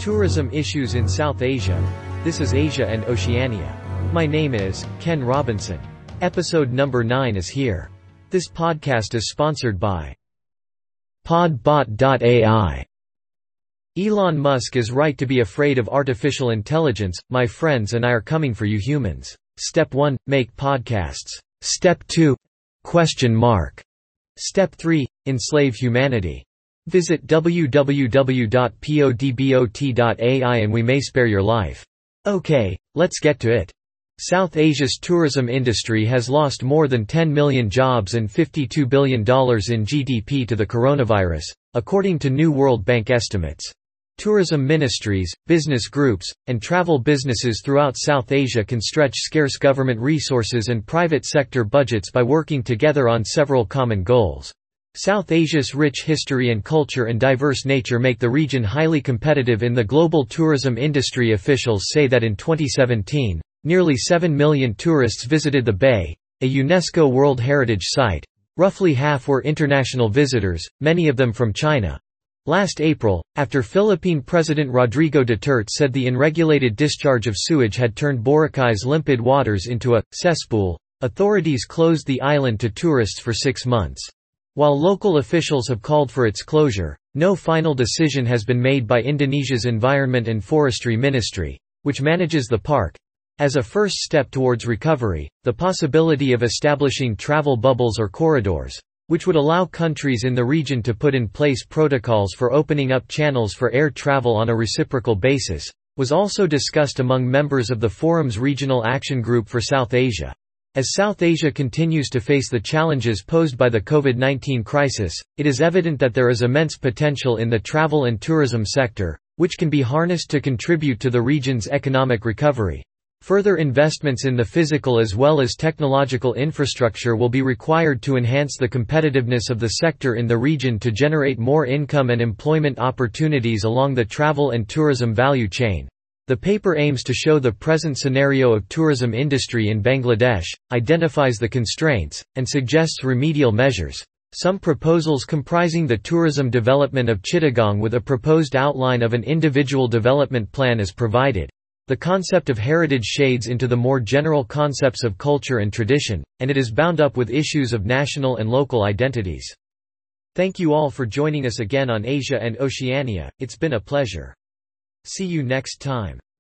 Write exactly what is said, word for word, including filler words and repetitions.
Tourism issues in South Asia. This is Asia and Oceania. My name is Ken Robinson. Episode number nine is here. This podcast is sponsored by Podbot dot A I. Elon Musk is right to be afraid of artificial intelligence. My friends and I are coming for you humans. Step one, make podcasts. Step two, question mark. Step three, enslave humanity. Visit w w w dot podbot dot A I and we may spare your life. Okay, let's get to it. South Asia's tourism industry has lost more than ten million jobs and fifty-two billion dollars in G D P to the coronavirus, according to new World Bank estimates. Tourism ministries, business groups, and travel businesses throughout South Asia can stretch scarce government resources and private sector budgets by working together on several common goals. South Asia's rich history and culture and diverse nature make the region highly competitive in the global tourism industry. Officials say that in twenty seventeen, nearly seven million tourists visited the Bay, a UNESCO World Heritage Site. Roughly half were international visitors, many of them from China. Last April, after Philippine President Rodrigo Duterte said the unregulated discharge of sewage had turned Boracay's limpid waters into a cesspool, authorities closed the island to tourists for six months. While local officials have called for its closure, no final decision has been made by Indonesia's Environment and Forestry Ministry, which manages the park. As a first step towards recovery, the possibility of establishing travel bubbles or corridors, which would allow countries in the region to put in place protocols for opening up channels for air travel on a reciprocal basis, was also discussed among members of the Forum's Regional Action Group for South Asia. As South Asia continues to face the challenges posed by the COVID nineteen crisis, it is evident that there is immense potential in the travel and tourism sector, which can be harnessed to contribute to the region's economic recovery. Further investments in the physical as well as technological infrastructure will be required to enhance the competitiveness of the sector in the region to generate more income and employment opportunities along the travel and tourism value chain. The paper aims to show the present scenario of tourism industry in Bangladesh, identifies the constraints, and suggests remedial measures. Some proposals comprising the tourism development of Chittagong with a proposed outline of an individual development plan is provided. The concept of heritage shades into the more general concepts of culture and tradition, and it is bound up with issues of national and local identities. Thank you all for joining us again on Asia and Oceania. It's been a pleasure. See you next time.